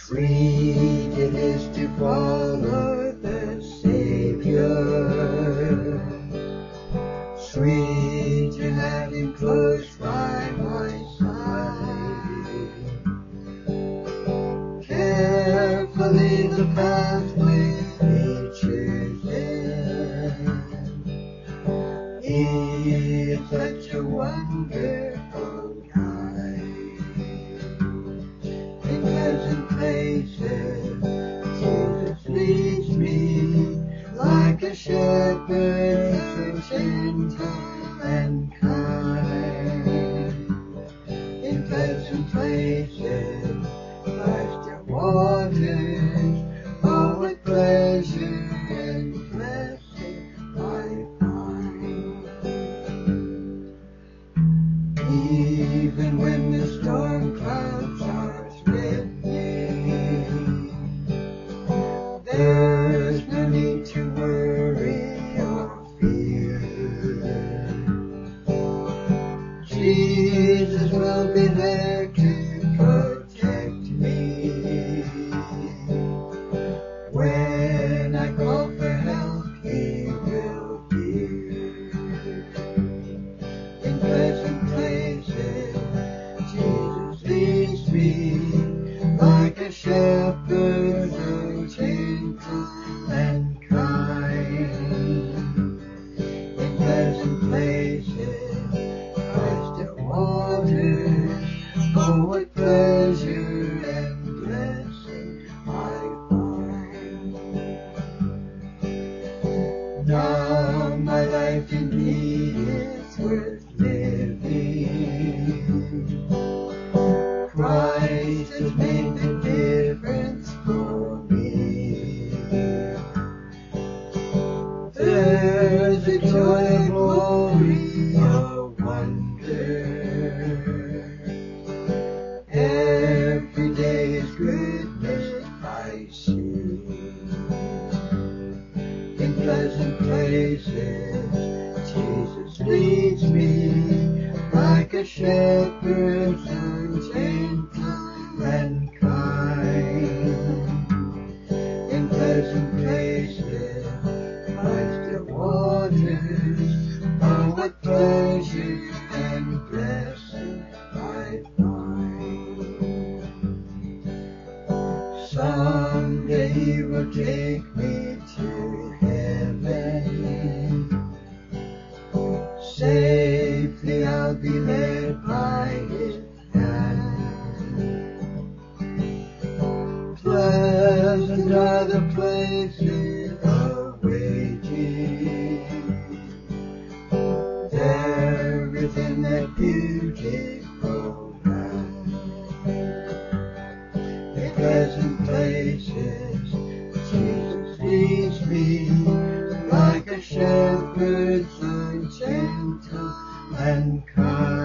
Sweet it is to follow the Savior. Sweet to have Him close by my side. Carefully the pathway He chooses. He is such a wonderful guide. In pleasant places, Jesus leads me like a shepherd, so gentle and kind. In pleasant places, life's the waters, oh, what pleasure and blessing I find. Even when the storm clouds are threatening, there's no need to worry or fear. Jesus will be there to protect me. When I call for help, He will hear. In pleasant places, Jesus leads me like a shepherd, so gentle and kind. In pleasant places, Christ the waters, oh, what pleasure and blessing I find. Now my life indeed is worth living. Christ has made the difference for me. There's a joy, a glory, a wonder. Every day His goodness I see. In pleasant places, Jesus leads me like a shepherd, so gentle and kind. In pleasant places, Christ the waters, oh, what pleasure and blessing I find. Someday He will take me to heaven. Safely I'll be led by His hand. Pleasant are the places awaiting. There within that beautiful land. In pleasant places, Jesus leads me like a shepherd, so gentle and kind.